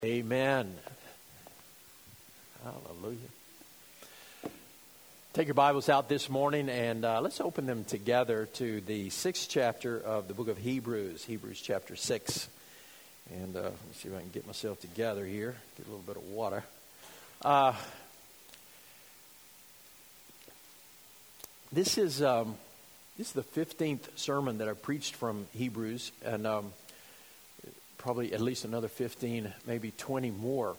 Amen. Hallelujah. Take your Bibles out this morning and let's open them together to the 6th chapter of the book of Hebrews, Hebrews chapter 6. And let me see if I can get myself together here, get a little bit of water. This is the 15th sermon that I preached from Hebrews, and probably at least another 15, maybe 20 more.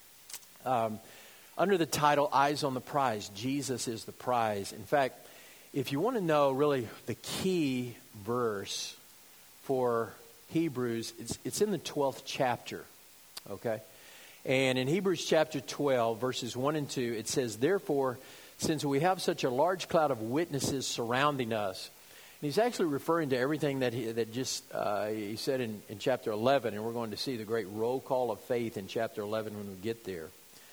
Under the title, Eyes on the Prize, Jesus is the prize. In fact, if you want to know really the key verse for Hebrews, it's in the 12th chapter, okay? And in Hebrews chapter 12, verses 1 and 2, it says, "Therefore, since we have such a large cloud of witnesses surrounding us," and he's actually referring to everything that he said in chapter 11, and we're going to see the great roll call of faith in chapter 11 when we get there.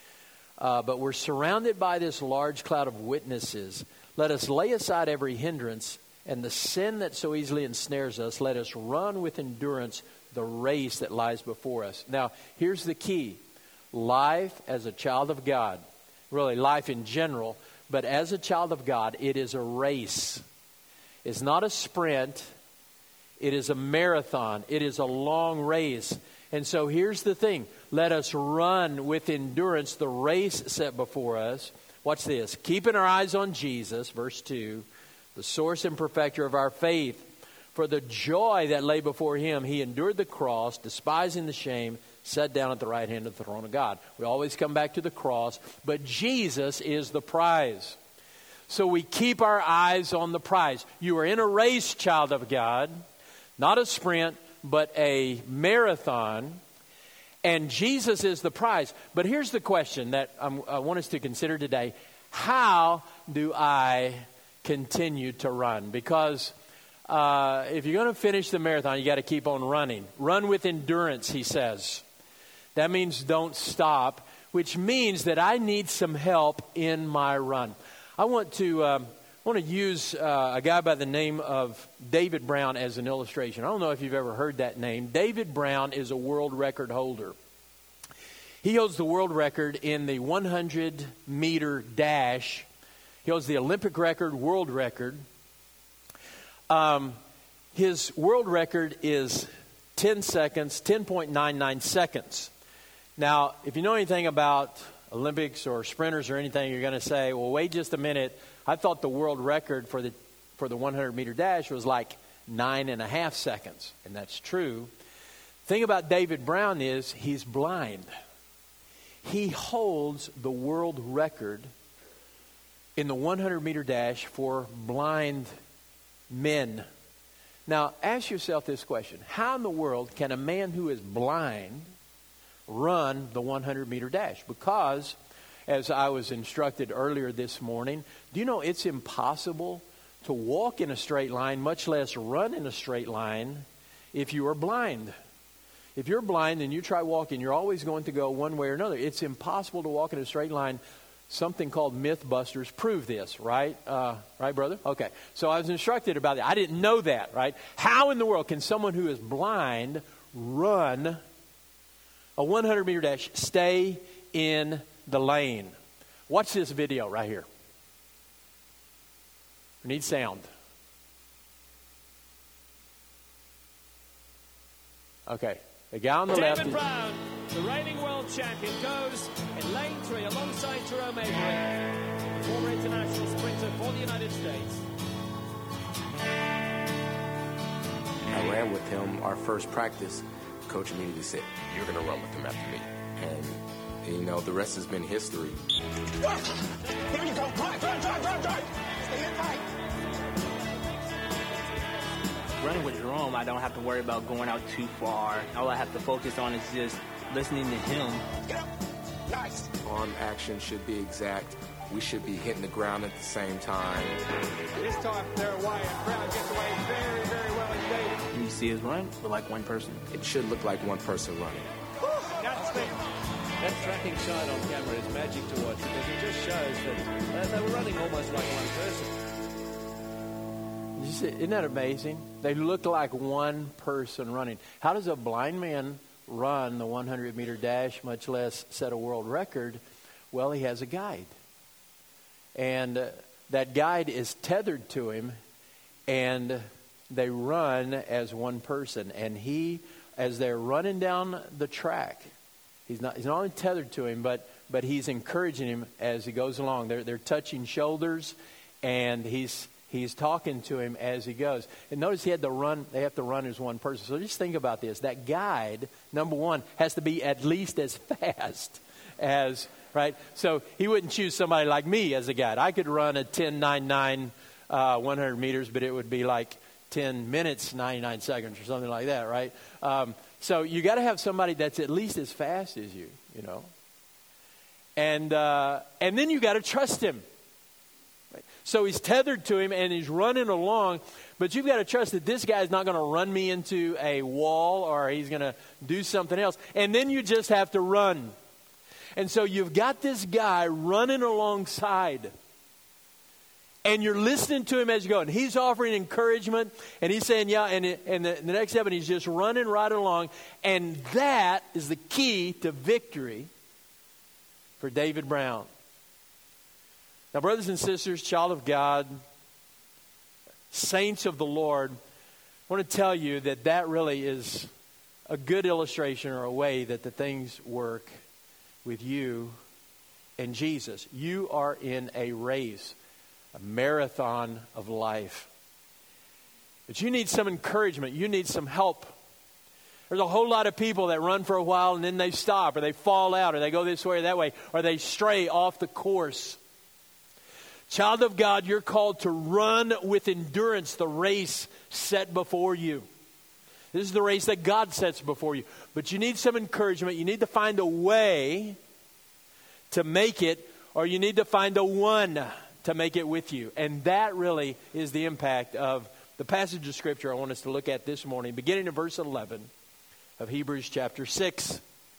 But we're surrounded by this large cloud of witnesses. Let us lay aside every hindrance and the sin that so easily ensnares us. Let us run with endurance the race that lies before us. Now, here's the key. Life as a child of God, really life in general, but as a child of God, it is a race. It's not a sprint. It is a marathon. It is a long race. And so here's the thing. Let us run with endurance the race set before us. Watch this. Keeping our eyes on Jesus, verse 2, the source and perfecter of our faith. For the joy that lay before him, he endured the cross, despising the shame, sat down at the right hand of the throne of God. We always come back to the cross, but Jesus is the prize. So we keep our eyes on the prize. You are in a race, child of God, not a sprint, but a marathon. And Jesus is the prize. But here's the question that I want us to consider today. How do I continue to run? Because if you're going to finish the marathon, you got to keep on running. Run with endurance, he says. That means don't stop, which means that I need some help in my run. I want to use a guy by the name of David Brown as an illustration. I don't know if you've ever heard that name. David Brown is a world record holder. He holds the world record in the 100-meter dash. He holds the Olympic record, world record. His world record is 10.99 seconds. Now, if you know anything about Olympics or sprinters or anything, you're going to say, well, wait just a minute. I thought the world record for the 100-meter dash was like 9.5 seconds. And that's true. The thing about David Brown is he's blind. He holds the world record in the 100-meter dash for blind men. Now, ask yourself this question. How in the world can a man who is blind run the 100-meter dash? Because, as I was instructed earlier this morning, do you know it's impossible to walk in a straight line, much less run in a straight line, if you are blind? If you're blind and you try walking, you're always going to go one way or another. It's impossible to walk in a straight line. Something called Mythbusters prove this, right? Right, brother? Okay. So I was instructed about that. I didn't know that, right? How in the world can someone who is blind run a 100-meter dash, stay in the lane? Watch this video right here. We need sound. Okay. The guy on the left. David Brown, the reigning world champion, goes in lane 3 alongside Jerome Avery, former international sprinter for the United States. I ran with him our first practice. Coach immediately said, "You're going to run with him after me." And, you know, the rest has been history. Here you go. Drive. Stay in tight. Running with Jerome, I don't have to worry about going out too far. All I have to focus on is just listening to him. Get up. Nice. Arm action should be exact. We should be hitting the ground at the same time. This time they're away, and Brown gets away very, very well indeed. You see his run, but like one person. It should look like one person running. That tracking shot on camera is magic to watch because it just shows that they were running almost like one person. Isn't that amazing? They look like one person running. How does a blind man run the 100-meter dash, much less set a world record? Well, he has a guide. And that guide is tethered to him, and they run as one person. And he, as they're running down the track, he's not only tethered to him, but he's encouraging him as he goes along. They're touching shoulders, and he's talking to him as he goes. And notice they have to run as one person. So just think about this. That guide, number one, has to be at least as fast as, right? So he wouldn't choose somebody like me as a guide. I could run a 10.99 100 meters, but it would be like 10 minutes, 99 seconds or something like that, right? So you got to have somebody that's at least as fast as you, you know. And then you got to trust him. Right? So he's tethered to him and he's running along, but you've got to trust that this guy's not going to run me into a wall or he's going to do something else. And then you just have to run. And so you've got this guy running alongside. And you're listening to him as you go. And he's offering encouragement. And he's saying, yeah. And the next step, and he's just running right along. And that is the key to victory for David Brown. Now, brothers and sisters, child of God, saints of the Lord, I want to tell you that really is a good illustration or a way that the things work with you and Jesus. You are in a race, a marathon of life. But you need some encouragement. You need some help. There's a whole lot of people that run for a while and then they stop, or they fall out, or they go this way or that way, or they stray off the course. Child of God, you're called to run with endurance the race set before you. This is the race that God sets before you. But you need some encouragement. You need to find a way to make it, or you need to find a one to make it with you. And that really is the impact of the passage of Scripture I want us to look at this morning, beginning in verse 11 of Hebrews chapter 6.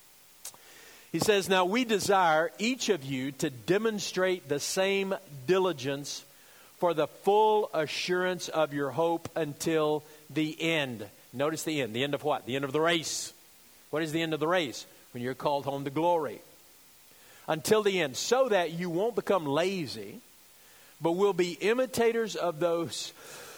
He says, "Now we desire each of you to demonstrate the same diligence for the full assurance of your hope until the end." Notice the end. The end of what? The end of the race. What is the end of the race? When you're called home to glory. Until the end, so that you won't become lazy, but will be imitators of those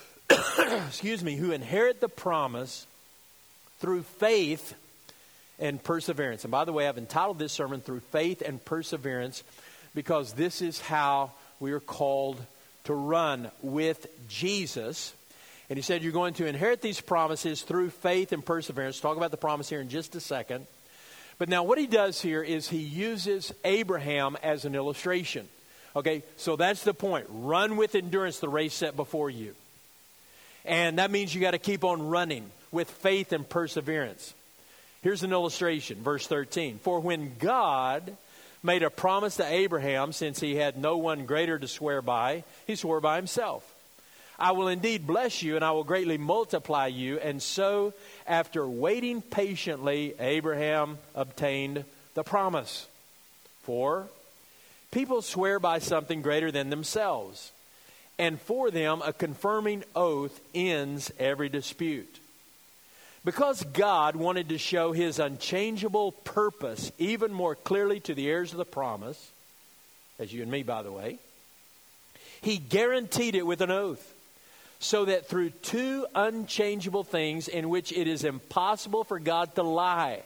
who inherit the promise through faith and perseverance. And by the way, I've entitled this sermon "Through Faith and Perseverance" because this is how we are called to run with Jesus. And he said you're going to inherit these promises through faith and perseverance. We'll talk about the promise here in just a second. But now what he does here is he uses Abraham as an illustration. Okay, so that's the point. Run with endurance the race set before you. And that means you got to keep on running with faith and perseverance. Here's an illustration, verse 13. "For when God made a promise to Abraham, since he had no one greater to swear by, he swore by himself. 'I will indeed bless you, and I will greatly multiply you.' And so, after waiting patiently, Abraham obtained the promise. For people swear by something greater than themselves, and for them a confirming oath ends every dispute. Because God wanted to show his unchangeable purpose even more clearly to the heirs of the promise," as you and me, by the way, "he guaranteed it with an oath, so that through two unchangeable things in which it is impossible for God to lie,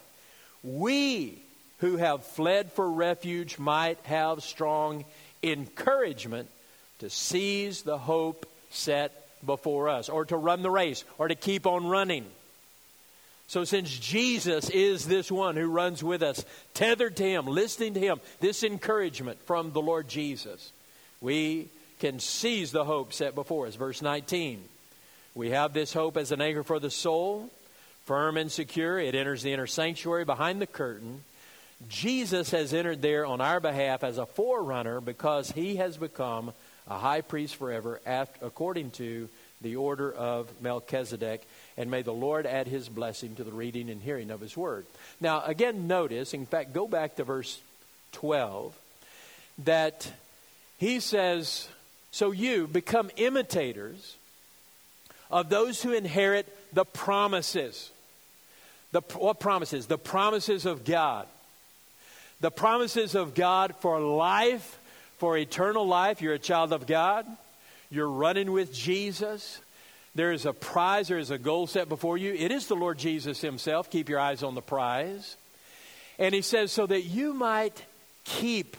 we who have fled for refuge might have strong encouragement to seize the hope set before us," or to run the race, or to keep on running. So since Jesus is this one who runs with us, tethered to him, listening to him, this encouragement from the Lord Jesus, we can seize the hope set before us. Verse 19, "We have this hope as an anchor for the soul, firm and secure. It enters the inner sanctuary behind the curtain. Jesus has entered there on our behalf as a forerunner because he has become a high priest forever according to the order of Melchizedek. And may the Lord add his blessing to the reading and hearing of his word." Now, again, notice, in fact, go back to verse 12, that he says, "So you become imitators of those who inherit the promises." What promises? The promises of God. The promises of God for life, for eternal life. You're a child of God. You're running with Jesus. There is a prize. There is a goal set before you. It is the Lord Jesus himself. Keep your eyes on the prize. And he says, so that you might keep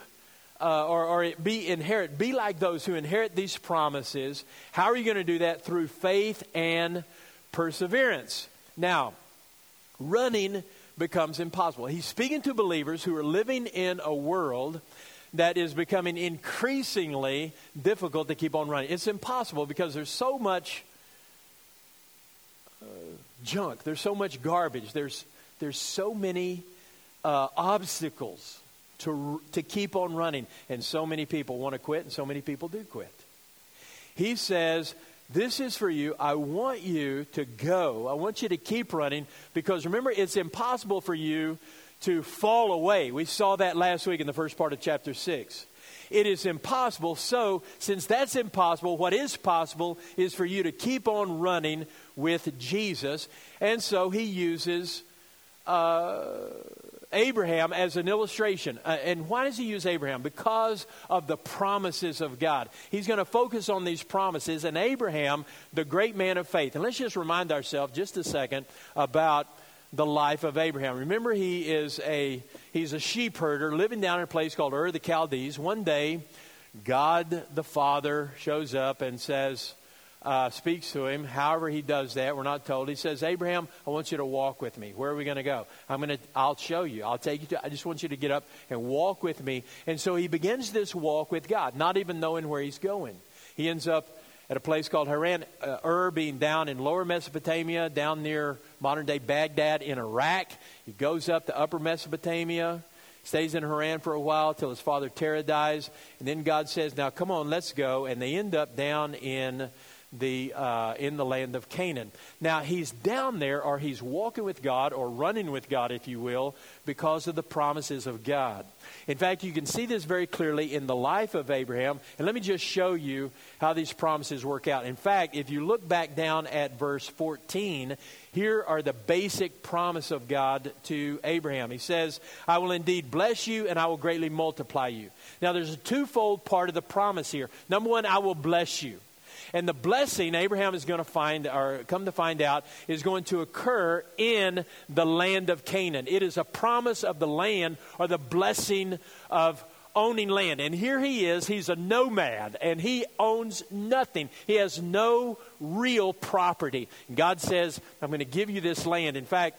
be like those who inherit these promises. How are you going to do that? Through faith and perseverance. Now, running becomes impossible. He's speaking to believers who are living in a world that is becoming increasingly difficult to keep on running. It's impossible because there's so much junk. There's so much garbage. There's so many obstacles to keep on running. And so many people want to quit, and so many people do quit. He says, this is for you. I want you to go. I want you to keep running because remember, it's impossible for you to fall away. We saw that last week in the first part of chapter 6. It is impossible. So, since that's impossible, what is possible is for you to keep on running with Jesus. And so he uses Abraham as an illustration. And why does he use Abraham? Because of the promises of God. He's going to focus on these promises. And Abraham, the great man of faith. And let's just remind ourselves just a second about the life of Abraham. Remember, he's a sheep herder living down in a place called Ur of the Chaldees. One day, God the Father shows up and says, speaks to him. However he does that, we're not told. He says, Abraham, I want you to walk with me. Where are we going to go? I'll show you. I'll take you to, I just want you to get up and walk with me. And so he begins this walk with God, not even knowing where he's going. He ends up at a place called Haran, Ur being down in lower Mesopotamia, down near modern-day Baghdad in Iraq. He goes up to upper Mesopotamia, stays in Haran for a while till his father Terah dies. And then God says, now come on, let's go. And they end up down in the land of Canaan. Now he's down there, or he's walking with God, or running with God, if you will, because of the promises of God. In fact, you can see this very clearly in the life of Abraham. And let me just show you how these promises work out. In fact, if you look back down at verse 14, here are the basic promise of God to Abraham. He says, I will indeed bless you and I will greatly multiply you. Now there's a twofold part of the promise here. Number one, I will bless you. And the blessing Abraham is going to come to find out is going to occur in the land of Canaan. It is a promise of the land, or the blessing of owning land. And here he is, he's a nomad, and he owns nothing. He has no real property. And God says, I'm going to give you this land. In fact,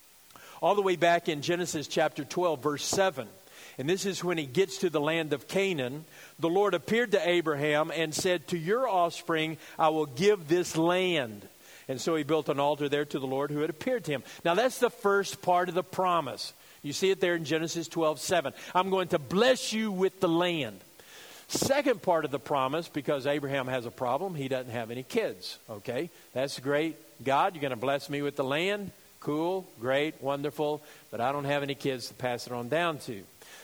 all the way back in Genesis chapter 12, verse 7, and this is when he gets to the land of Canaan, the Lord appeared to Abraham and said, to your offspring I will give this land. And so he built an altar there to the Lord who had appeared to him. Now that's the first part of the promise. You see it there in Genesis 12:7. I'm going to bless you with the land. Second part of the promise, because Abraham has a problem, he doesn't have any kids. Okay, that's great. God, you're going to bless me with the land. Cool, great, wonderful. But I don't have any kids to pass it on down to.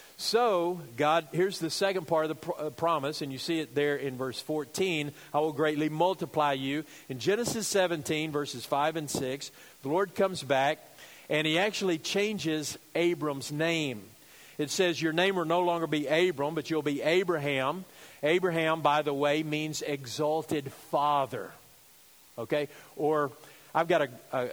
So, God, here's the second part of the promise, and you see it there in verse 14. I will greatly multiply you. In Genesis 17, verses 5 and 6, the Lord comes back, and he actually changes Abram's name. It says, your name will no longer be Abram, but you'll be Abraham. Abraham, by the way, means exalted father. Okay? Or, I've got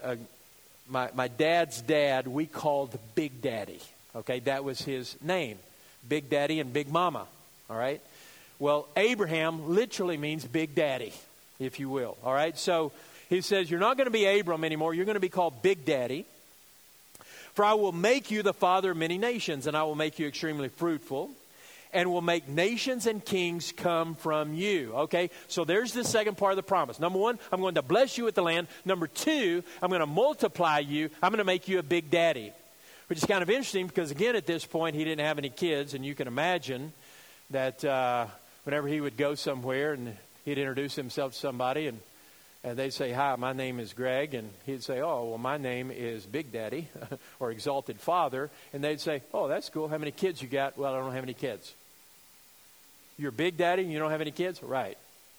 my dad's dad, we called Big Daddy. Okay, that was his name, Big Daddy and Big Mama, all right? Well, Abraham literally means Big Daddy, if you will, all right? So he says, you're not going to be Abram anymore. You're going to be called Big Daddy. For I will make you the father of many nations, and I will make you extremely fruitful, and will make nations and kings come from you. Okay, so there's the second part of the promise. Number one, I'm going to bless you with the land. Number two, I'm going to multiply you. I'm going to make you a Big Daddy. Which is kind of interesting because, again, at this point, he didn't have any kids. And you can imagine that whenever he would go somewhere and he'd introduce himself to somebody and they'd say, hi, my name is Greg. And he'd say, oh, well, my name is Big Daddy or Exalted Father. And they'd say, oh, that's cool. How many kids you got? Well, I don't have any kids. You're Big Daddy and you don't have any kids? Right.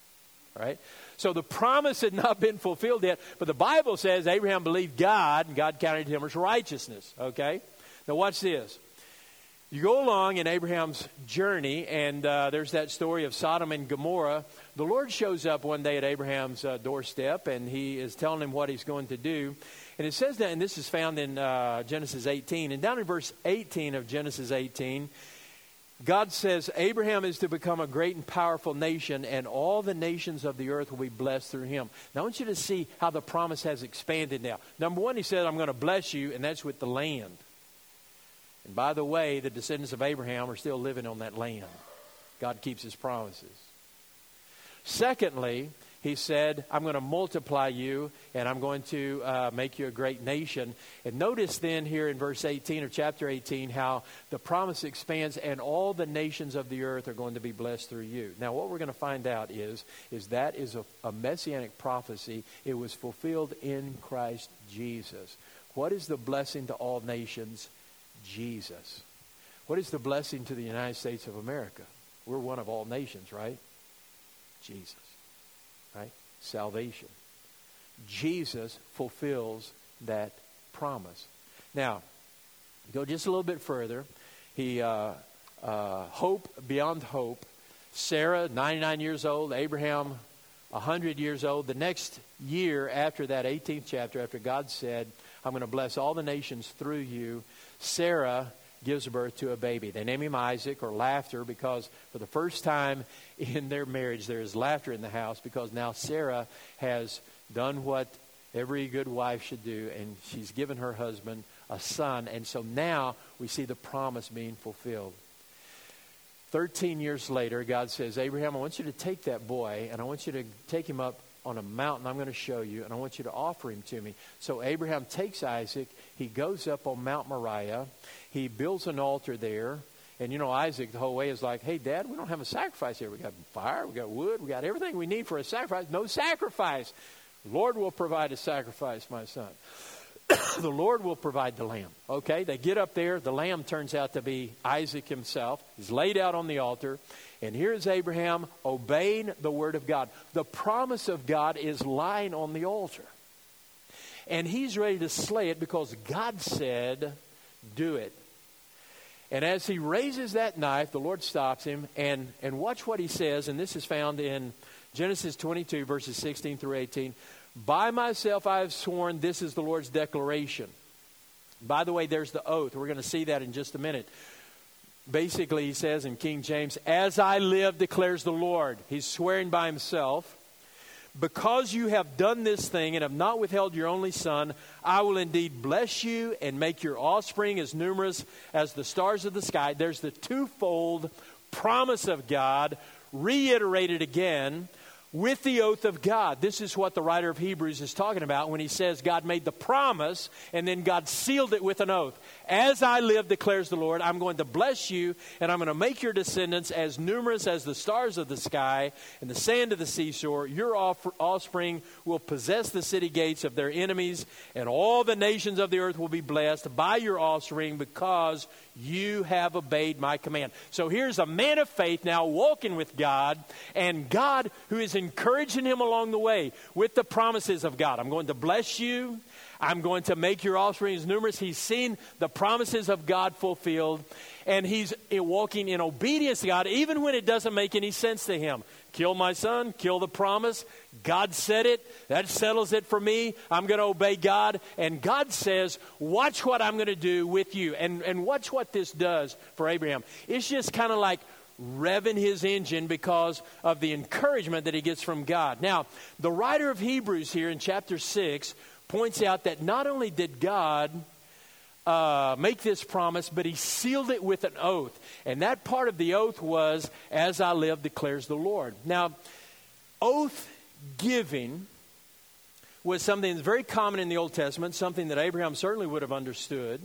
right? So the promise had not been fulfilled yet, but the Bible says Abraham believed God, and God counted him as righteousness, okay? Now watch this. You go along in Abraham's journey, and there's that story of Sodom and Gomorrah. The Lord shows up one day at Abraham's doorstep, and he is telling him what he's going to do. And it says that, and this is found in Genesis 18. And down in verse 18 of Genesis 18, God says Abraham is to become a great and powerful nation, and all the nations of the earth will be blessed through him. Now I want you to see how the promise has expanded now. Number one, he said, I'm going to bless you, and that's with the land. And by the way, the descendants of Abraham are still living on that land. God keeps his promises. Secondly, he said, I'm going to multiply you, and I'm going to make you a great nation. And notice then here in verse 18 of chapter 18 how the promise expands, and all the nations of the earth are going to be blessed through you. Now, what we're going to find out is that is a messianic prophecy. It was fulfilled in Christ Jesus. What is the blessing to all nations? Jesus. What is the blessing to the United States of America? We're one of all nations, right? Jesus. Right? Salvation. Jesus fulfills that promise. Now, go just a little bit further. Hope beyond hope. Sarah, 99 years old. Abraham, 100 years old. The next year after that 18th chapter, after God said, I'm going to bless all the nations through you, Sarah gives birth to a baby. They name him Isaac, or laughter, because for the first time in their marriage there is laughter in the house, because now Sarah has done what every good wife should do, and she's given her husband a son. And so now we see the promise being fulfilled. 13 years later, God says, Abraham, I want you to take that boy, and I want you to take him up on a mountain I'm going to show you, and I want you to offer him to me. So Abraham takes Isaac. He goes up on Mount Moriah. He builds an altar there. And you know, Isaac the whole way is like, hey, Dad, we don't have a sacrifice here. We got fire, we got wood, we got everything we need for a sacrifice. No sacrifice. The Lord will provide a sacrifice, my son. The Lord will provide the lamb. Okay, they get up there. The lamb turns out to be Isaac himself. He's laid out on the altar. And here's Abraham obeying the word of God. The promise of God is lying on the altar. And he's ready to slay it because God said, do it. And as he raises that knife, the Lord stops him. And watch what he says. And this is found in Genesis 22, verses 16 through 18. By myself I have sworn, this is the Lord's declaration. By the way, there's the oath. We're going to see that in just a minute. Basically, he says in King James, as I live, declares the Lord. He's swearing by himself. Because you have done this thing and have not withheld your only son, I will indeed bless you and make your offspring as numerous as the stars of the sky. There's the twofold promise of God reiterated again with the oath of God. This is what the writer of Hebrews is talking about when he says God made the promise and then God sealed it with an oath. As I live, declares the Lord, I'm going to bless you, and I'm going to make your descendants as numerous as the stars of the sky and the sand of the seashore. Your offspring will possess the city gates of their enemies, and all the nations of the earth will be blessed by your offspring because you have obeyed my command. So here's a man of faith now walking with God, and God who is encouraging him along the way with the promises of God. I'm going to bless you. I'm going to make your offspring as numerous. He's seen the promises of God fulfilled, and he's walking in obedience to God, even when it doesn't make any sense to him. Kill my son, kill the promise. God said it. That settles it for me. I'm going to obey God. And God says, watch what I'm going to do with you. And watch what this does for Abraham. It's just kind of like revving his engine because of the encouragement that he gets from God. Now, the writer of Hebrews here in chapter 6 points out that not only did God make this promise, but he sealed it with an oath. And that part of the oath was, as I live, declares the Lord. Now, oath giving was something that's very common in the Old Testament, something that Abraham certainly would have understood.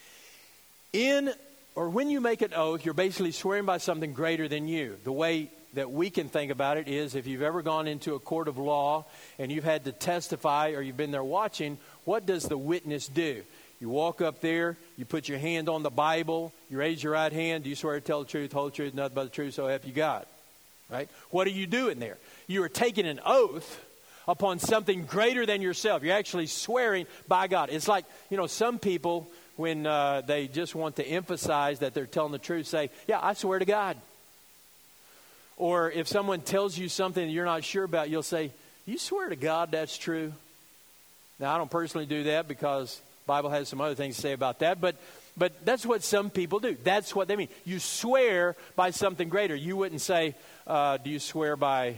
When you make an oath, you're basically swearing by something greater than you. The way that we can think about it is if you've ever gone into a court of law and you've had to testify or you've been there watching, what does the witness do? You walk up there, you put your hand on the Bible, you raise your right hand, do you swear to tell the truth, whole truth, nothing but the truth, so help you God? right? What are you doing there? You are taking an oath upon something greater than yourself. You're actually swearing by God. It's like, some people, when they just want to emphasize that they're telling the truth, say, yeah, I swear to God. Or if someone tells you something that you're not sure about, you'll say, you swear to God that's true? Now, I don't personally do that because the Bible has some other things to say about that, but that's what some people do. That's what they mean. You swear by something greater. You wouldn't say, do you swear by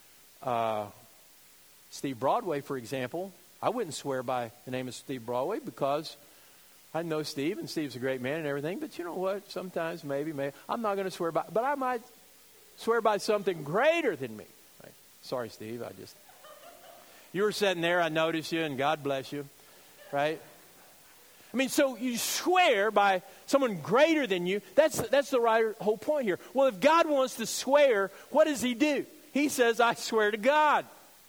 Steve Broadway, for example? I wouldn't swear by the name of Steve Broadway because I know Steve, and Steve's a great man and everything, but you know what? Sometimes, maybe, I'm not going to swear by, but I might swear by something greater than me. Right? Sorry, Steve, you were sitting there, I noticed you, and God bless you, right? I mean, so you swear by someone greater than you. That's the whole point here. Well, if God wants to swear, what does he do? He says, I swear to God.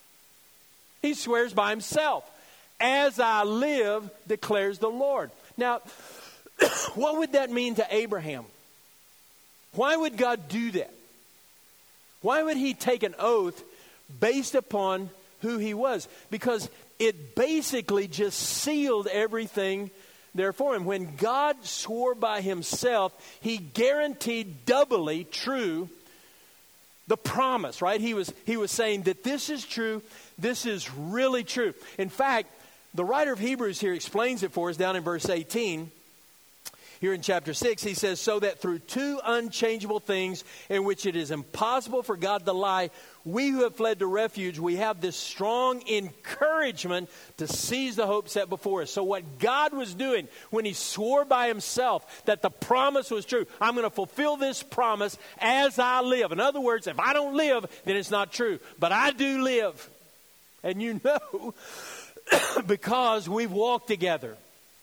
He swears by himself. As I live, declares the Lord. Now, what would that mean to Abraham? Why would God do that? Why would he take an oath based upon who he was? Because it basically just sealed everything there for him. When God swore by himself, he guaranteed doubly true the promise, right? He was saying that this is true. This is really true. In fact, the writer of Hebrews here explains it for us down in verse 18. Here in chapter 6, he says, so that through two unchangeable things in which it is impossible for God to lie, we who have fled to refuge, we have this strong encouragement to seize the hope set before us. So what God was doing when he swore by himself that the promise was true, I'm going to fulfill this promise as I live. In other words, if I don't live, then it's not true. But I do live. And you know, because we've walked together.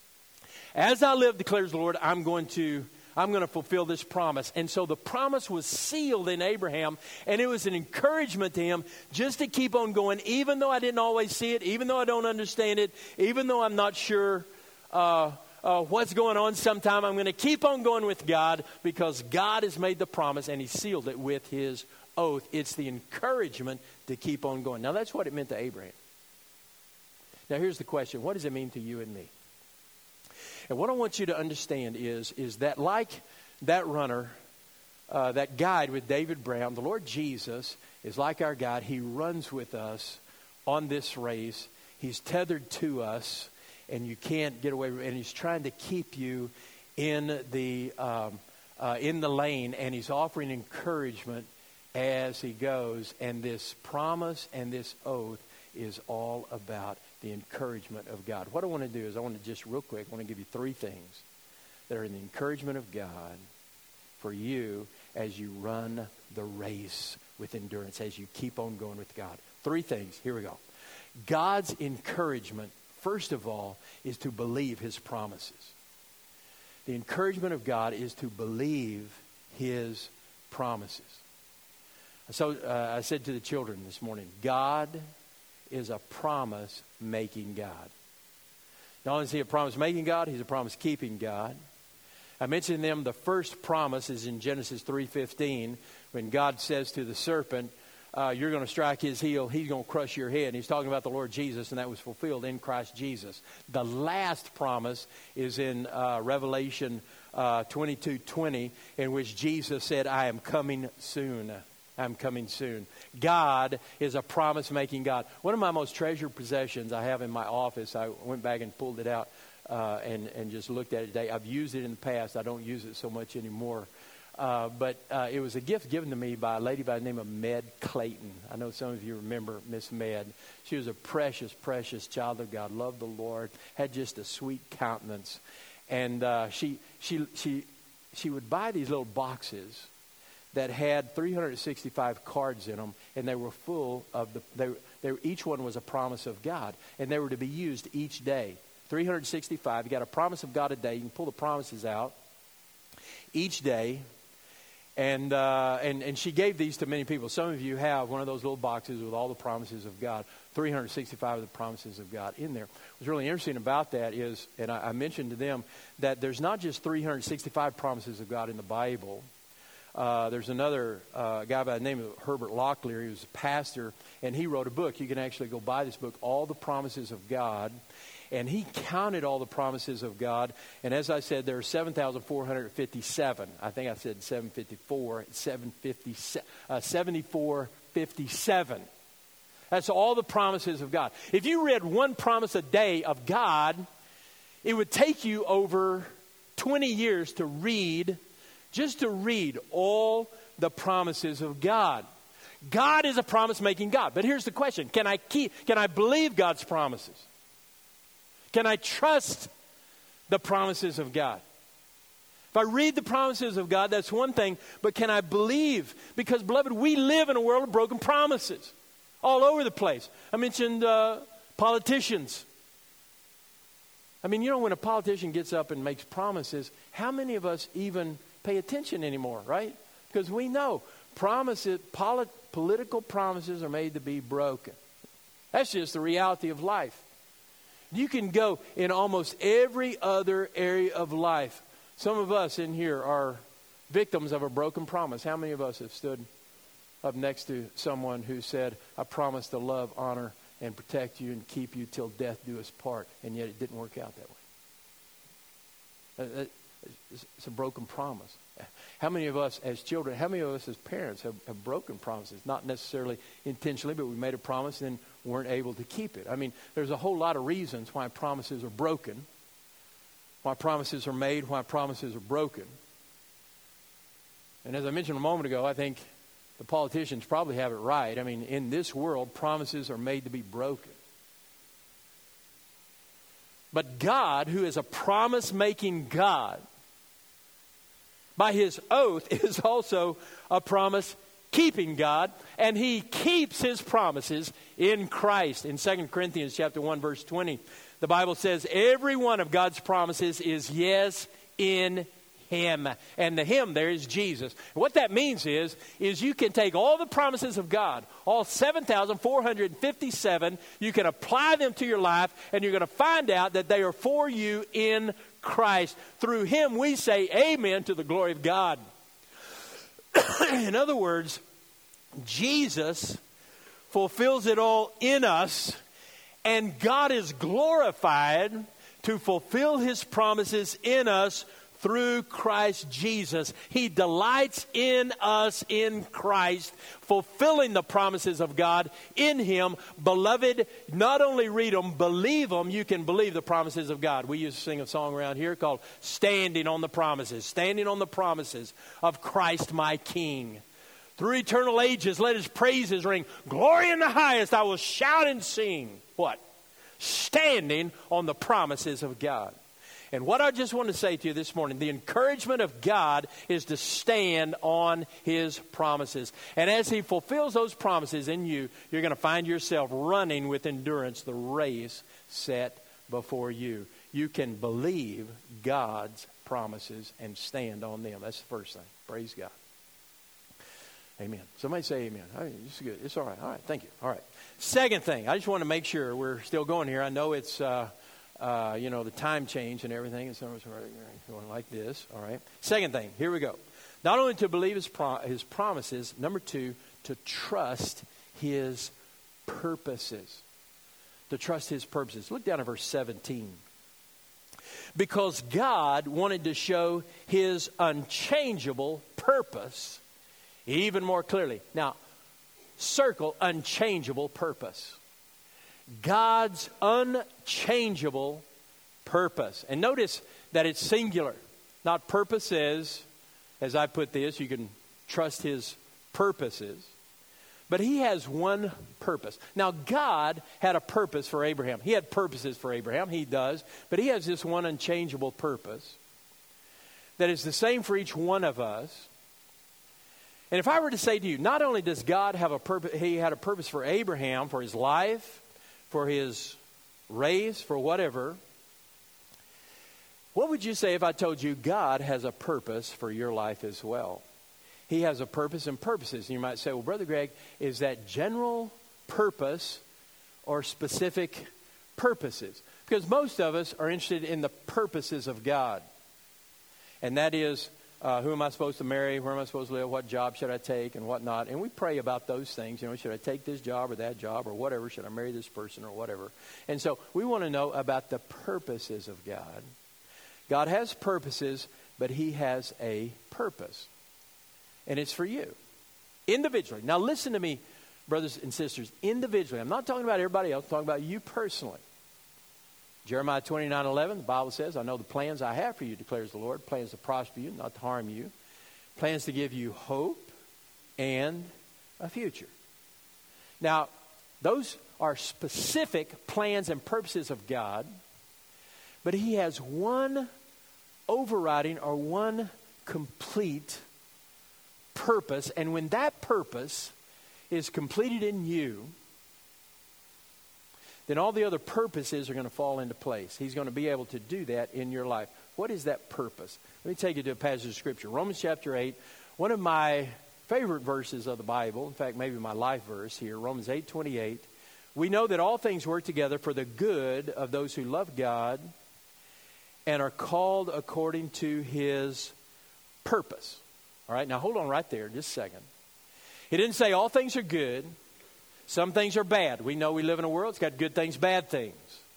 As I live, declares the Lord, I'm going to fulfill this promise. And so the promise was sealed in Abraham, and it was an encouragement to him just to keep on going, even though I didn't always see it, even though I don't understand it, even though I'm not sure what's going on sometime. I'm going to keep on going with God because God has made the promise, and he sealed it with his oath. It's the encouragement to keep on going. Now, that's what it meant to Abraham. Now, here's the question. What does it mean to you and me? And what I want you to understand is that like that runner, that guide with David Brown, the Lord Jesus is like our guide. He runs with us on this race. He's tethered to us, and you can't get away. And he's trying to keep you in the lane, and he's offering encouragement as he goes. And this promise and this oath is all about the encouragement of God. What I want to do is I want to just real quick, I want to give you three things that are in the encouragement of God for you as you run the race with endurance, as you keep on going with God. Three things. Here we go. God's encouragement, first of all, is to believe his promises. The encouragement of God is to believe his promises. So I said to the children this morning, God is a promise-making God. Not only is he a promise-making God, he's a promise-keeping God. I mentioned to them the first promise is in Genesis 3:15 when God says to the serpent, you're going to strike his heel, he's going to crush your head. And he's talking about the Lord Jesus, and that was fulfilled in Christ Jesus. The last promise is in Revelation 22:20 in which Jesus said, I am coming soon. I'm coming soon. God is a promise-making God. One of my most treasured possessions I have in my office, I went back and pulled it out and just looked at it today. I've used it in the past. I don't use it so much anymore. But it was a gift given to me by a lady by the name of Med Clayton. I know some of you remember Miss Med. She was a precious, precious child of God, loved the Lord, had just a sweet countenance. And she would buy these little boxes that had 365 cards in them, and they were full of each one was a promise of God, and they were to be used each day. 365, you got a promise of God a day. You can pull the promises out each day, and she gave these to many people. Some of you have one of those little boxes with all the promises of God, 365 of the promises of God in there. What's really interesting about that is, and I mentioned to them that there's not just 365 promises of God in the Bible. There's another guy by the name of Herbert Locklear. He was a pastor, and he wrote a book. You can actually go buy this book, All the Promises of God. And he counted all the promises of God. And as I said, there are 7,457. I think I said 754. It's 7,457. That's all the promises of God. If you read one promise a day of God, it would take you over 20 years to read, just to read all the promises of God. God is a promise-making God. But here's the question. Can I believe God's promises? Can I trust the promises of God? If I read the promises of God, that's one thing, but can I believe? Because, beloved, we live in a world of broken promises all over the place. I mentioned politicians. I mean, you know, when a politician gets up and makes promises, how many of us even pay attention anymore, right? Because we know political promises are made to be broken. That's just the reality of life. You can go in almost every other area of life. Some of us in here are victims of a broken promise. How many of us have stood up next to someone who said, I promise to love, honor, and protect you and keep you till death do us part, and yet it didn't work out that way? It's a broken promise. How many of us as children, how many of us as parents have broken promises? Not necessarily intentionally, but we made a promise and then weren't able to keep it. I mean, there's a whole lot of reasons why promises are broken, why promises are made, why promises are broken. And as I mentioned a moment ago, I think the politicians probably have it right. I mean, in this world, promises are made to be broken. But God, who is a promise-making God, by his oath is also a promise-keeping God, and he keeps his promises in Christ. In 2 Corinthians chapter 1, verse 20, the Bible says every one of God's promises is yes in him. And the him there is Jesus. And what that means is you can take all the promises of God, all 7,457, you can apply them to your life, and you're going to find out that they are for you in Christ. Through him we say amen to the glory of God. In other words, Jesus fulfills it all in us, and God is glorified to fulfill his promises in us through Christ Jesus. He delights in us in Christ, fulfilling the promises of God in him. Beloved, not only read them, believe them. You can believe the promises of God. We used to sing a song around here called Standing on the Promises. Standing on the promises of Christ my King. Through eternal ages, let his praises ring. Glory in the highest, I will shout and sing. What? Standing on the promises of God. And what I just want to say to you this morning, the encouragement of God is to stand on his promises. And as he fulfills those promises in you, you're going to find yourself running with endurance the race set before you. You can believe God's promises and stand on them. That's the first thing. Praise God. Amen. Somebody say amen. All right, it's good. It's all right. All right. Thank you. All right. Second thing, I just want to make sure we're still going here. I know it's... the time change and everything, and so it's going like this. All right. Second thing, here we go. Not only to believe his promises, number two, to trust his purposes. To trust his purposes. Look down at verse 17. Because God wanted to show his unchangeable purpose even more clearly. Now, circle unchangeable purpose. God's unchangeable purpose. And notice that it's singular. Not purposes, as I put this, you can trust his purposes. But he has one purpose. Now, God had a purpose for Abraham. He had purposes for Abraham. He does. But he has this one unchangeable purpose that is the same for each one of us. And if I were to say to you, not only does God have a purpose, he had a purpose for Abraham, for his life, for his race, for whatever. What would you say if I told you God has a purpose for your life as well? He has a purpose and purposes. And you might say, well, Brother Greg, is that general purpose or specific purposes? Because most of us are interested in the purposes of God. And that is who am I supposed to marry? Where am I supposed to live? What job should I take and whatnot? And we pray about those things. Should I take this job or that job or whatever? Should I marry this person or whatever? And so we want to know about the purposes of God. God has purposes, but he has a purpose. And it's for you. Individually. Now listen to me, brothers and sisters. Individually. I'm not talking about everybody else. I'm talking about you personally. Jeremiah 29:11, the Bible says, I know the plans I have for you, declares the Lord. Plans to prosper you, not to harm you. Plans to give you hope and a future. Now, those are specific plans and purposes of God. But he has one overriding or one complete purpose. And when that purpose is completed in you, then all the other purposes are going to fall into place. He's going to be able to do that in your life. What is that purpose? Let me take you to a passage of Scripture. Romans chapter 8, one of my favorite verses of the Bible, in fact, maybe my life verse here, Romans 8:28. We know that all things work together for the good of those who love God and are called according to his purpose. All right, now hold on right there just a second. He didn't say all things are good. Some things are bad. We know we live in a world that's got good things, bad things.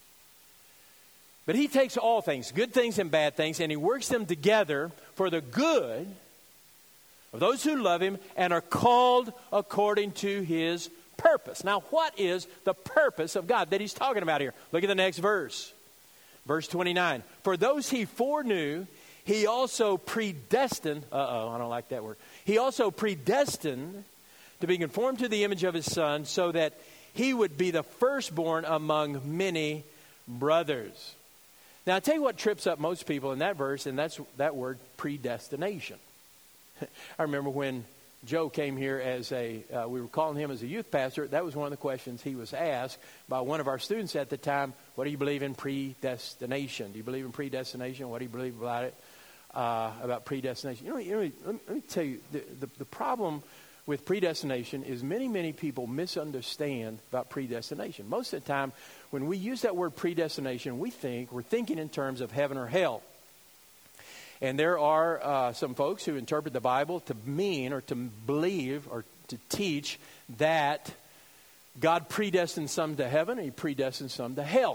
But he takes all things, good things and bad things, and he works them together for the good of those who love him and are called according to his purpose. Now, what is the purpose of God that he's talking about here? Look at the next verse. Verse 29. For those he foreknew, he also predestined. I don't like that word. He also predestined to be conformed to the image of his Son, so that he would be the firstborn among many brothers. Now, I'll tell you what trips up most people in that verse, and that's that word predestination. I remember when Joe came here as we were calling him as a youth pastor, that was one of the questions he was asked by one of our students at the time. What do you believe in predestination? Do you believe in predestination? What do you believe about it, about predestination? Let me tell you, the problem with predestination is many people misunderstand about predestination. Most of the time, when we use that word predestination, we're thinking in terms of heaven or hell. And there are some folks who interpret the Bible to mean or to believe or to teach that God predestined some to heaven and he predestined some to hell.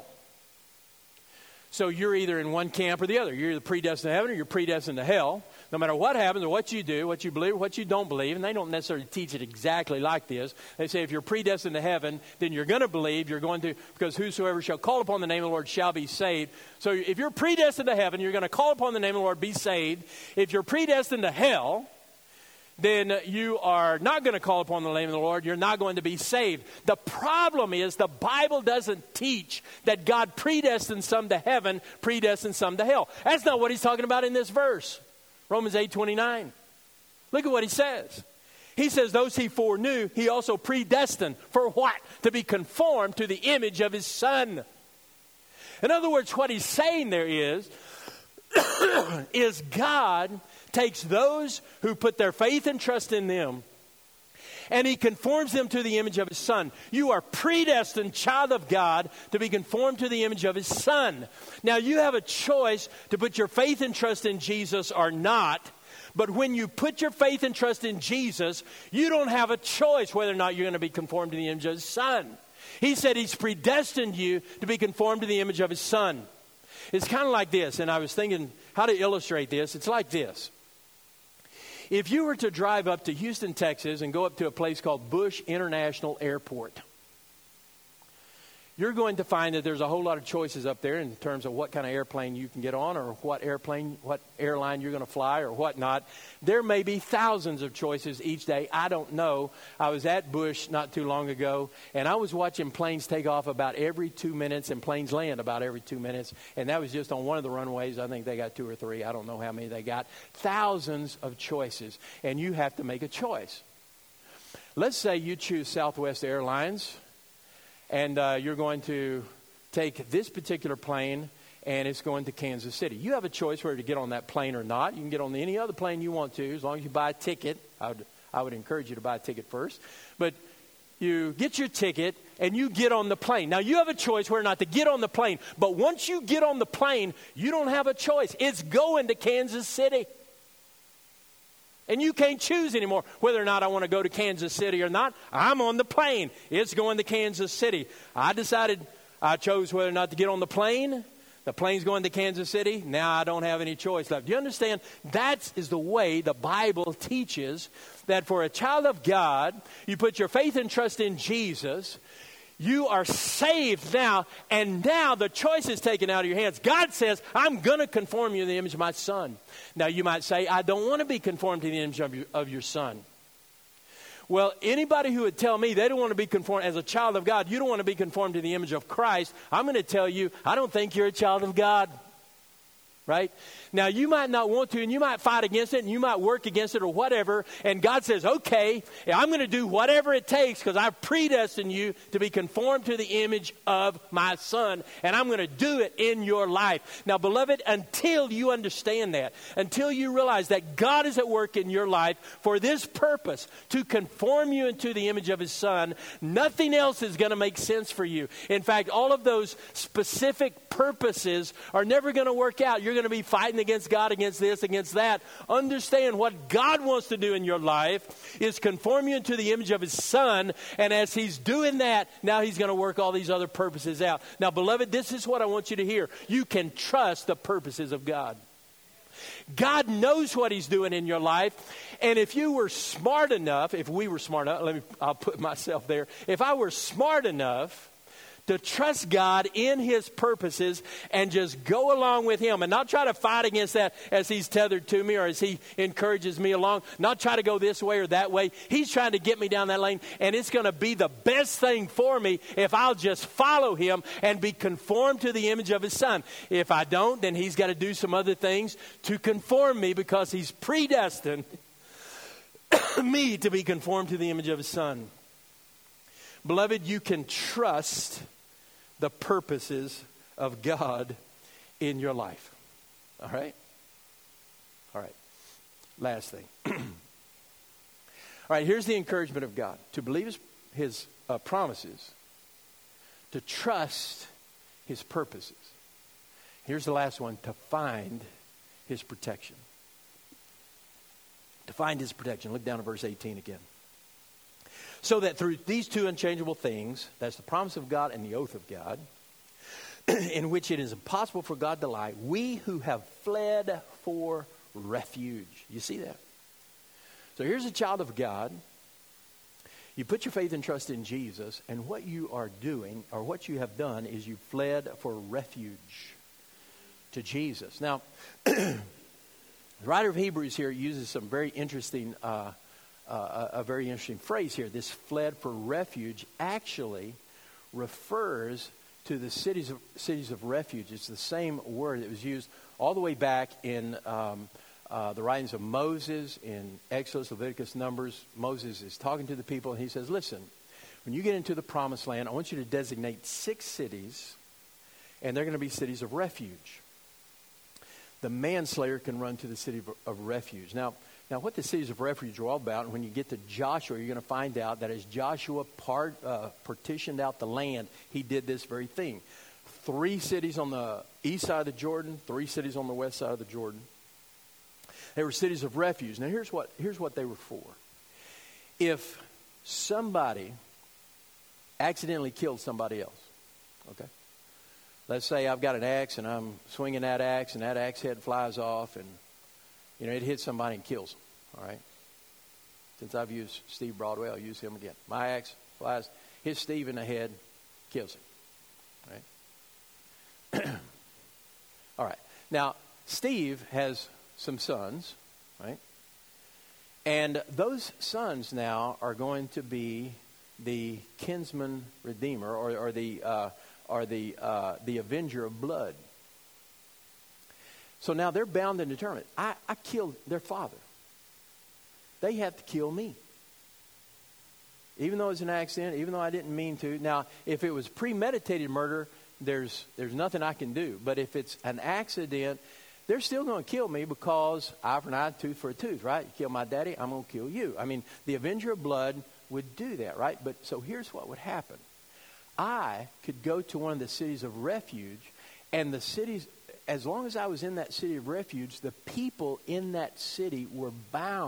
So you're either in one camp or the other. You're either predestined to heaven or you're predestined to hell. No matter what happens or what you do, what you believe or what you don't believe, and they don't necessarily teach it exactly like this. They say if you're predestined to heaven, then you're going to believe, because whosoever shall call upon the name of the Lord shall be saved. So if you're predestined to heaven, you're going to call upon the name of the Lord, be saved. If you're predestined to hell, then you are not going to call upon the name of the Lord. You're not going to be saved. The problem is the Bible doesn't teach that God predestined some to heaven, predestined some to hell. That's not what he's talking about in this verse. Romans 8:29. Look at what he says. He says those he foreknew, he also predestined. For what? To be conformed to the image of his Son. In other words, what he's saying there is God takes those who put their faith and trust in them, and he conforms them to the image of his Son. You are predestined, child of God, to be conformed to the image of his Son. Now, you have a choice to put your faith and trust in Jesus or not. But when you put your faith and trust in Jesus, you don't have a choice whether or not you're going to be conformed to the image of his Son. He said he's predestined you to be conformed to the image of his Son. It's kind of like this, and I was thinking how to illustrate this. It's like this. If you were to drive up to Houston, Texas, and go up to a place called Bush International Airport, you're going to find that there's a whole lot of choices up there in terms of what kind of airplane you can get on or what airline you're going to fly or whatnot. There may be thousands of choices each day. I don't know. I was at Bush not too long ago, and I was watching planes take off about every 2 minutes and planes land about every 2 minutes, and that was just on one of the runways. I think they got 2 or 3. I don't know how many they got. Thousands of choices, and you have to make a choice. Let's say you choose Southwest Airlines, and you're going to take this particular plane, and it's going to Kansas City. You have a choice whether to get on that plane or not. You can get on any other plane you want to, as long as you buy a ticket. I would encourage you to buy a ticket first. But you get your ticket, and you get on the plane. Now, you have a choice whether or not to get on the plane. But once you get on the plane, you don't have a choice. It's going to Kansas City. And you can't choose anymore whether or not I want to go to Kansas City or not. I'm on the plane. It's going to Kansas City. I chose whether or not to get on the plane. The plane's going to Kansas City. Now I don't have any choice left. Do you understand? That is the way the Bible teaches that for a child of God, you put your faith and trust in Jesus. You are saved now, and now the choice is taken out of your hands. God says, I'm going to conform you to the image of my Son. Now, you might say, I don't want to be conformed to the image of your Son. Well, anybody who would tell me they don't want to be conformed, as a child of God, you don't want to be conformed to the image of Christ, I'm going to tell you, I don't think you're a child of God. Right? Now, you might not want to, and you might fight against it, and you might work against it or whatever, and God says, okay, I'm going to do whatever it takes because I've predestined you to be conformed to the image of my Son, and I'm going to do it in your life. Now, beloved, until you understand that, until you realize that God is at work in your life for this purpose, to conform you into the image of His Son, nothing else is going to make sense for you. In fact, all of those specific purposes are never going to work out. You're going to be fighting against God, against this, against that. Understand what God wants to do in your life is conform you into the image of His Son, and as He's doing that, now He's going to work all these other purposes out. Now, beloved, this is what I want you to hear. You can trust the purposes of God. God knows what He's doing in your life, and if you were smart enough, if we were smart enough, I'll put myself there. If I were smart enough to trust God in His purposes and just go along with Him and not try to fight against that as He's tethered to me or as He encourages me along, not try to go this way or that way. He's trying to get me down that lane, and it's going to be the best thing for me if I'll just follow Him and be conformed to the image of His Son. If I don't, then He's got to do some other things to conform me because He's predestined me to be conformed to the image of His Son. Beloved, you can trust the purposes of God in your life. All right? All right. Last thing. All right, here's the encouragement of God. To believe His promises. To trust His purposes. Here's the last one. To find His protection. To find His protection. Look down at verse 18 again. So that through these two unchangeable things, that's the promise of God and the oath of God, in which it is impossible for God to lie, we who have fled for refuge. You see that? So here's a child of God. You put your faith and trust in Jesus, and what you are doing, or what you have done, is you fled for refuge to Jesus. Now, the writer of Hebrews here uses some very interesting a very interesting phrase here. This fled for refuge actually refers to the cities of refuge. It's the same word that was used all the way back in the writings of Moses, in Exodus, Leviticus, Numbers. Moses is talking to the people, and he says, listen, when you get into the promised land, I want you to designate 6 cities, and they're going to be cities of refuge. The manslayer can run to the city of refuge. Now, what the cities of refuge are all about, and when you get to Joshua, you're going to find out that as Joshua partitioned out the land, he did this very thing. 3 cities on the east side of the Jordan, 3 cities on the west side of the Jordan. They were cities of refuge. Now, here's what they were for. If somebody accidentally killed somebody else, okay? Let's say I've got an axe, and I'm swinging that axe, and that axe head flies off, and it hits somebody and kills them, all right? Since I've used Steve Broadway, I'll use him again. My axe flies, hits Steve in the head, kills him, right? All right. Now, Steve has some sons, right? And those sons now are going to be the kinsman redeemer or the avenger of blood. So now they're bound and determined. I killed their father. They have to kill me. Even though it's an accident, even though I didn't mean to. Now, if it was premeditated murder, there's nothing I can do. But if it's an accident, they're still going to kill me because eye for an eye, tooth for a tooth, right? You kill my daddy, I'm going to kill you. I mean, the avenger of blood would do that, right? But so here's what would happen. I could go to one of the cities of refuge, and the cities, as long as I was in that city of refuge, the people in that city were bound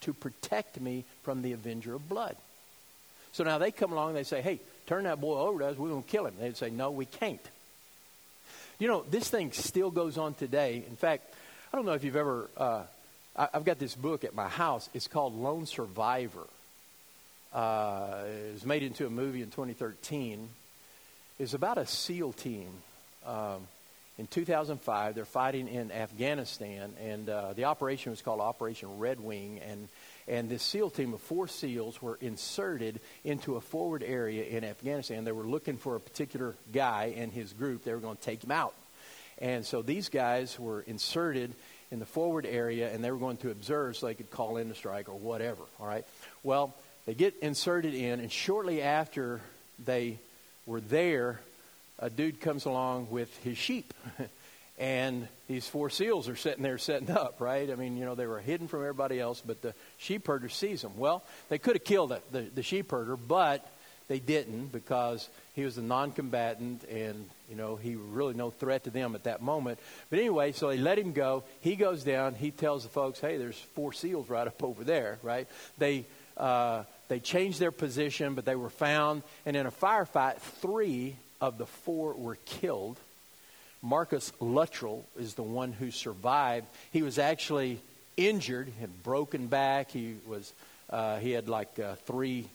to protect me from the avenger of blood. So now they come along and they say, hey, turn that boy over to us. We're going to kill him. They'd say, no, we can't. You know, this thing still goes on today. In fact, I don't know if you've ever, I've got this book at my house. It's called Lone Survivor. It was made into a movie in 2013. It's about a SEAL team. In 2005, they're fighting in Afghanistan, and the operation was called Operation Red Wing, and this SEAL team of 4 SEALs were inserted into a forward area in Afghanistan. They were looking for a particular guy and his group. They were going to take him out. And so these guys were inserted in the forward area, and they were going to observe so they could call in the strike or whatever, all right? Well, they get inserted in, and shortly after they were there, a dude comes along with his sheep. And these 4 SEALs are sitting there setting up, right? I mean, you know, they were hidden from everybody else, but the sheep herder sees them. Well, they could have killed the sheep herder, but they didn't because he was a non-combatant and, you know, he was really no threat to them at that moment. But anyway, so they let him go. He goes down. He tells the folks, hey, there's 4 SEALs right up over there, right? They changed their position, but they were found. And in a firefight, 3 of the 4 were killed. Marcus Luttrell is the one who survived. He was actually injured, had broken back. He had like 3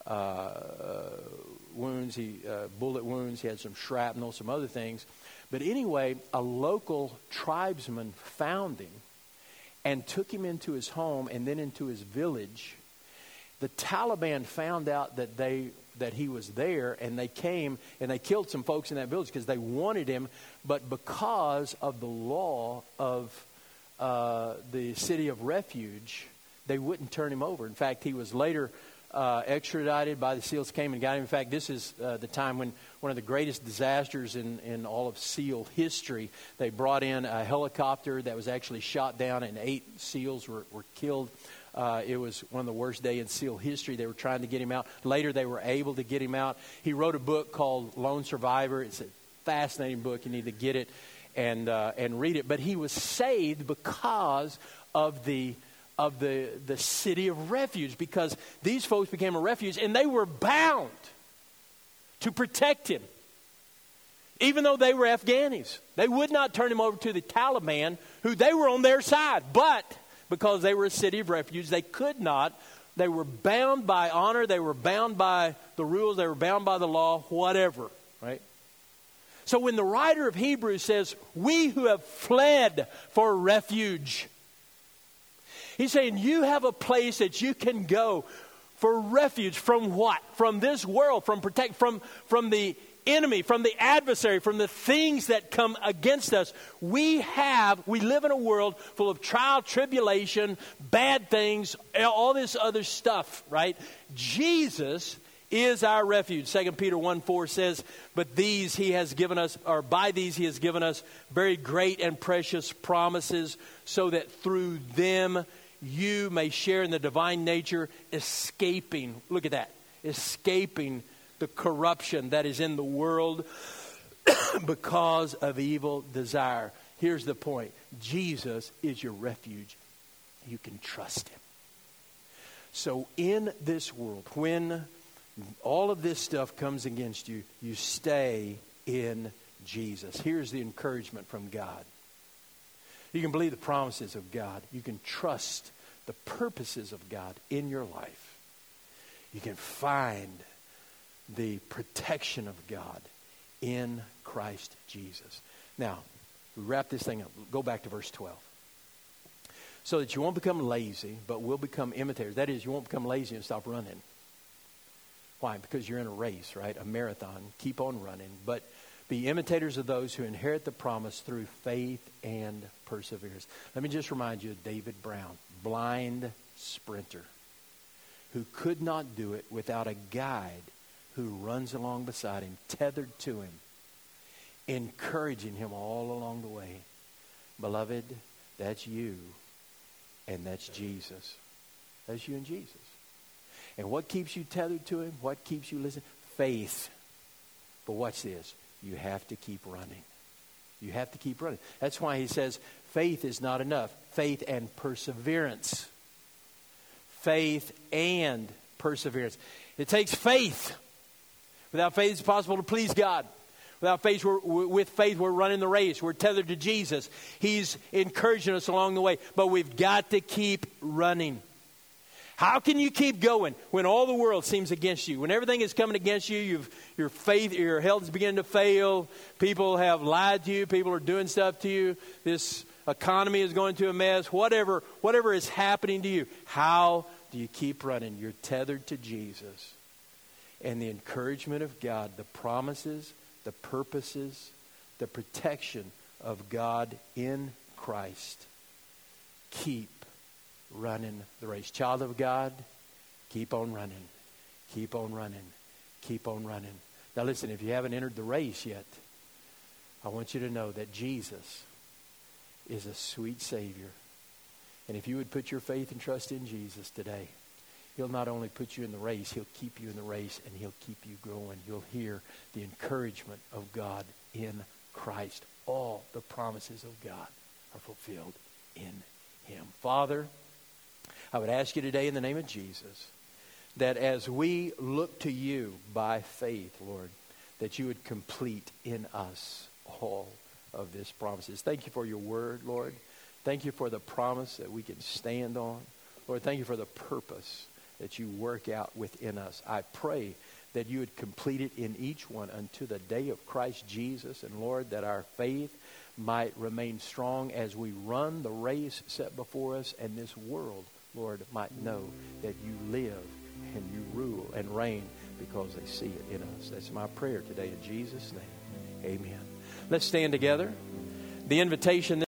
wounds, bullet wounds. He had some shrapnel, some other things. But anyway, a local tribesman found him and took him into his home and then into his village. The Taliban found out that he was there, and they came and they killed some folks in that village because they wanted him. But because of the law of the city of refuge, they wouldn't turn him over. In fact, he was later extradited by the SEALs, came and got him. In fact, this is the time when one of the greatest disasters in all of SEAL history. They brought in a helicopter that was actually shot down, and 8 SEALs were killed. It was one of the worst days in SEAL history. They were trying to get him out. Later, they were able to get him out. He wrote a book called Lone Survivor. It's a fascinating book. You need to get it and read it. But he was saved because of the city of refuge, because these folks became a refuge, and they were bound to protect him. Even though they were Afghanis, they would not turn him over to the Taliban, who they were on their side. But because they were a city of refuge, they could not. They were bound by honor. They were bound by the rules. They were bound by the law, whatever, right? So when the writer of Hebrews says, we who have fled for refuge, he's saying you have a place that you can go for refuge from what? From this world, from the enemy, from the adversary, from the things that come against us. We live in a world full of trial, tribulation, bad things, all this other stuff, right? Jesus is our refuge. 2 Peter 1:4 says, but these he has given us, or by these he has given us very great and precious promises, so that through them you may share in the divine nature, escaping the corruption that is in the world because of evil desire. Here's the point. Jesus is your refuge. You can trust him. So in this world, when all of this stuff comes against you, you stay in Jesus. Here's the encouragement from God. You can believe the promises of God. You can trust the purposes of God in your life. You can find the protection of God in Christ Jesus. Now, we wrap this thing up. Go back to verse 12. So that you won't become lazy, but will become imitators. That is, you won't become lazy and stop running. Why? Because you're in a race, right? A marathon. Keep on running. But be imitators of those who inherit the promise through faith and perseverance. Let me just remind you of David Brown, blind sprinter, who could not do it without a guide who runs along beside him, tethered to him, encouraging him all along the way. Beloved, that's you, and that's Jesus. That's you and Jesus. And what keeps you tethered to him? What keeps you listening? Faith. But watch this. You have to keep running. You have to keep running. That's why he says faith is not enough. Faith and perseverance. faith, and perseverance. It takes faith. Without faith, it's impossible to please God. Without faith, with faith, we're running the race. We're tethered to Jesus. He's encouraging us along the way. But we've got to keep running. How can you keep going when all the world seems against you? When everything is coming against you, your faith, your health is beginning to fail. People have lied to you. People are doing stuff to you. This economy is going to a mess. Whatever is happening to you, how do you keep running? You're tethered to Jesus. And the encouragement of God, the promises, the purposes, the protection of God in Christ. Keep running the race. Child of God, keep on running. Keep on running. Keep on running. Now listen, if you haven't entered the race yet, I want you to know that Jesus is a sweet Savior. And if you would put your faith and trust in Jesus today, He'll not only put you in the race, He'll keep you in the race, and He'll keep you growing. You'll hear the encouragement of God in Christ. All the promises of God are fulfilled in Him. Father, I would ask you today in the name of Jesus that as we look to you by faith, Lord, that you would complete in us all of these promises. Thank you for your word, Lord. Thank you for the promise that we can stand on. Lord, thank you for the purpose that you work out within us. I pray that you would complete it in each one unto the day of Christ Jesus. And Lord, that our faith might remain strong as we run the race set before us, and this world, Lord, might know that you live and you rule and reign because they see it in us. That's my prayer today in Jesus' name. Amen. Let's stand together. The invitation